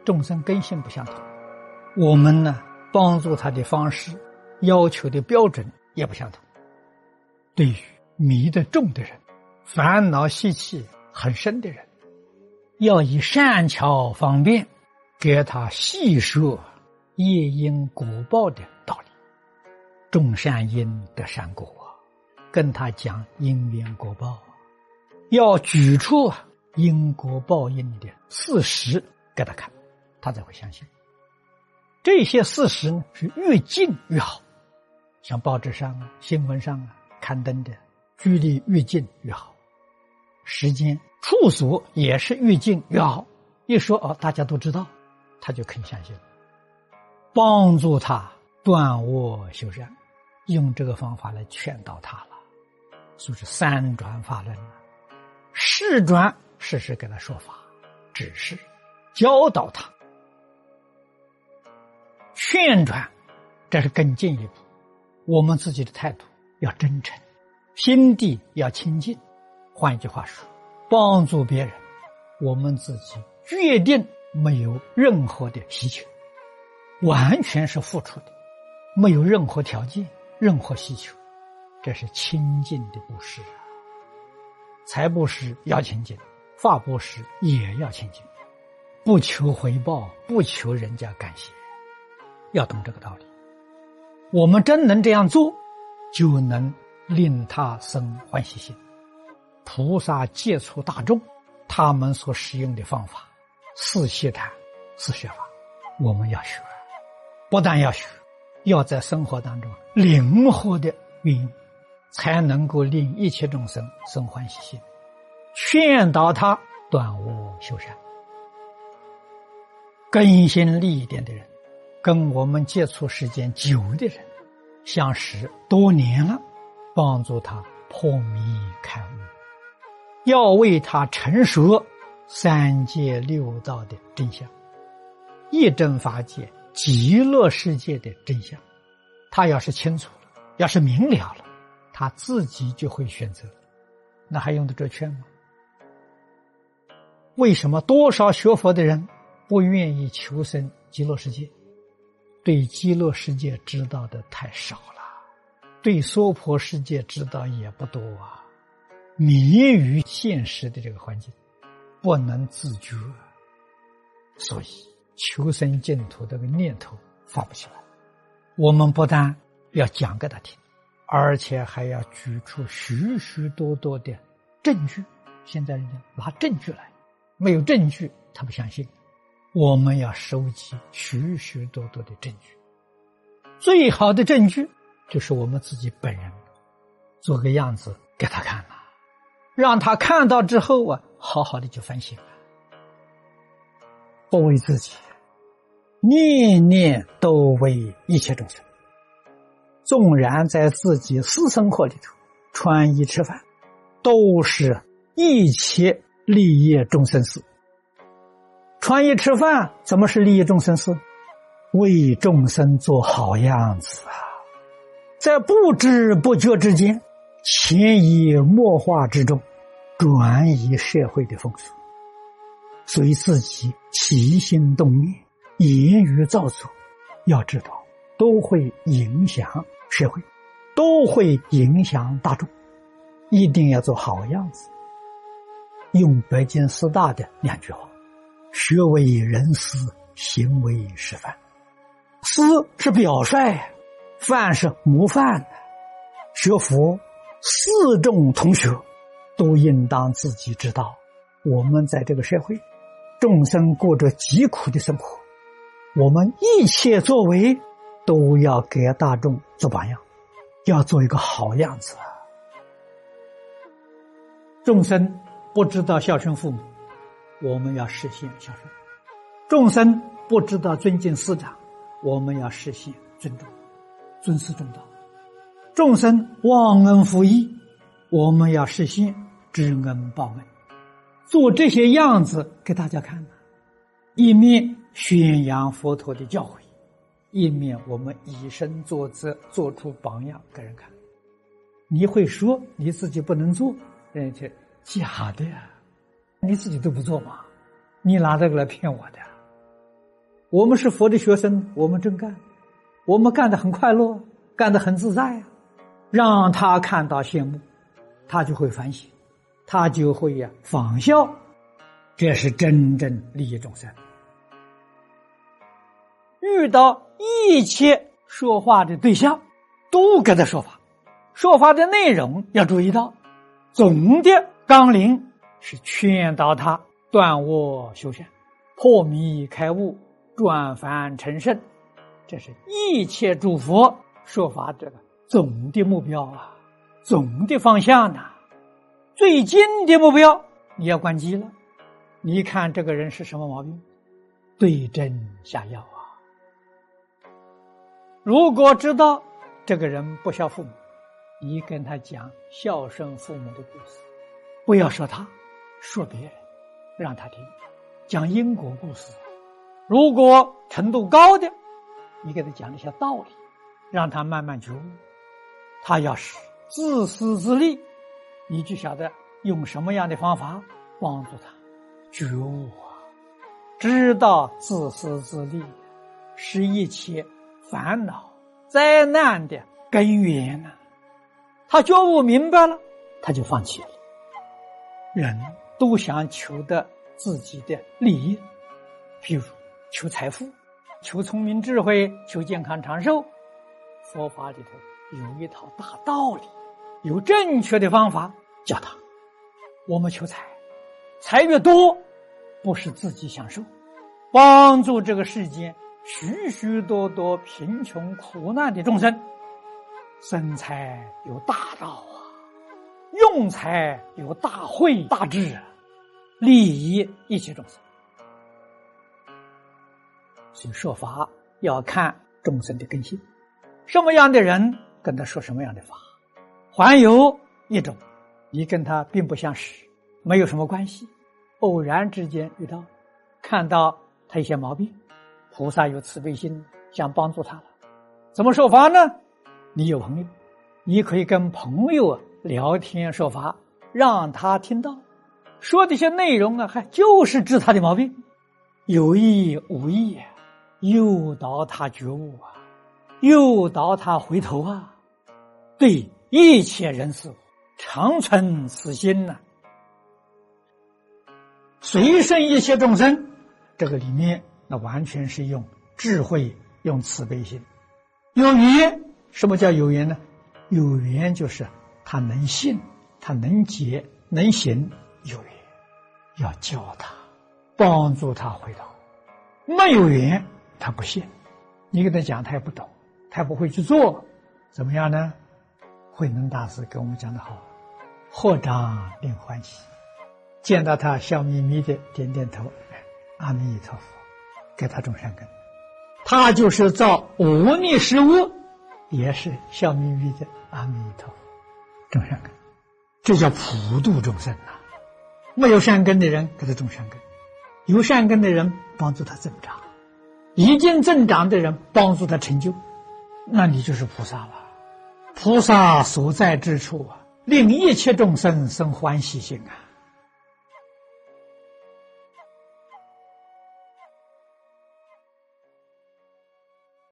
众生根性不相同，我们呢帮助他的方式、要求的标准也不相同。对于迷得重的人、烦恼习气很深的人，要以善巧方便给他细说业因果报的道理，种善因得善果，跟他讲因缘果报，要举出因果报应的事实给他看，他才会相信。这些事实呢是越近越好，像报纸上新闻上刊登的距离越近越好，时间处所也是越近越好，一说大家都知道，他就肯相信，帮助他断恶修善，用这个方法来劝导他了。所以是三转法轮，示转时时给他说法，指示教导他；劝转这是更进一步，我们自己的态度要真诚，心地要清净。换一句话说，帮助别人，我们自己决定没有任何的需求，完全是付出的，没有任何条件、任何需求，这是清净的布施。财布施要清净，法布施也要清净，不求回报，不求人家感谢，要懂这个道理。我们真能这样做，就能令他生欢喜心。菩萨接触大众，他们所使用的方法是习谈，是学法，我们要学，不但要学，要在生活当中灵活的运用，才能够令一切众生生欢喜心，劝导他断恶修善。根心利一点的人，跟我们接触时间久的人，相识多年了，帮助他破迷开悟，要为他陈述三界六道的真相，一真法界极乐世界的真相。他要是清楚了，要是明了了，他自己就会选择，那还用得着劝吗？为什么多少学佛的人不愿意求生极乐世界？对极乐世界知道的太少了，对娑婆世界知道也不多迷于现实的这个环境，不能自觉，所以求生净土这个念头发不起来。我们不但要讲给他听，而且还要举出许许多多的证据。现在人家拿证据来，没有证据他不相信，我们要收集许许多多的证据。最好的证据就是我们自己本人做个样子给他看了，让他看到之后好好的就反省了，不为自己，念念都为一切众生。纵然在自己私生活里头穿衣吃饭，都是一切利益众生事。穿衣吃饭怎么是利益众生事？为众生做好样子在不知不觉之间，潜移默化之中转移社会的风俗，所以自己起心动念、言语造作，要知道都会影响社会，都会影响大众，一定要做好样子。用北京师大的两句话：学为人师，行为示范。师是表率，范是模范。学佛四众同学都应当自己知道，我们在这个社会，众生过着极苦的生活，我们一切作为都要给大众做榜样，要做一个好样子。众生不知道孝顺父母，我们要实现孝顺；众生不知道尊敬师长，我们要实现尊重、尊师重道；众生忘恩负义，我们要实现知恩报恩。做这些样子给大家看，一面宣扬佛陀的教诲，一面我们以身作则，做出榜样给人看。你会说你自己不能做，人家假的呀，你自己都不做嘛，你拿这个来骗我的。 我们是佛的学生，我们真干，我们干得很快乐，干得很自在啊。让他看到羡慕，他就会反省，他就会仿效，这是真正利益众生。遇到一切说话的对象，都给他说法，说法的内容要注意到，总的纲领是劝导他断恶修善，破迷开悟，转凡成圣，这是一切诸佛说法这个总的目标啊，总的方向啊。最近的目标你要关机了，你看这个人是什么毛病，对症下药啊。如果知道这个人不孝父母，你跟他讲孝顺父母的故事，不要说他，说别人，让他听，讲因果故事。如果程度高的，你给他讲一些道理，让他慢慢觉悟。他要是自私自利，你就晓得用什么样的方法帮助他觉悟啊。知道自私自利是一切烦恼灾难的根源啊。他觉悟明白了，他就放弃了。人都想求得自己的利益，譬如求财富，求聪明智慧，求健康长寿。佛法里头有一套大道理，有正确的方法教他。我们求财，财越多不是自己享受，帮助这个世间许许多多贫穷苦难的众生。生财有大道啊，用财有大慧大智啊，利益一切众生。所以说法要看众生的根性，什么样的人跟他说什么样的法。还有一种你跟他并不相识，没有什么关系，偶然之间遇到，看到他一些毛病，菩萨有慈悲心，想帮助他了。怎么说法呢？你有朋友，你可以跟朋友聊天说法，让他听到说的一些内容还就是治他的毛病，有意无意诱导他觉悟啊，诱导他回头啊，对一切人事物常存慈心啊。随顺一切众生，这个里面那完全是用智慧，用慈悲心。有缘，什么叫有缘呢？有缘就是他能信，他能解，能行，有缘要教他，帮助他回头。没有缘他不信，你给他讲他也不懂，他也不会去做，怎么样呢？慧能大师给我们讲得好，合掌令欢喜，见到他笑眯眯的点点头，阿弥陀佛，给他种善根。他就是造无逆食物，也是笑眯眯的阿弥陀佛，种善根。这叫普度众生啊！没有善根的人给他种善根，有善根的人帮助他增长，已经增长的人帮助他成就，那你就是菩萨了。菩萨所在之处令一切众生生欢喜心啊！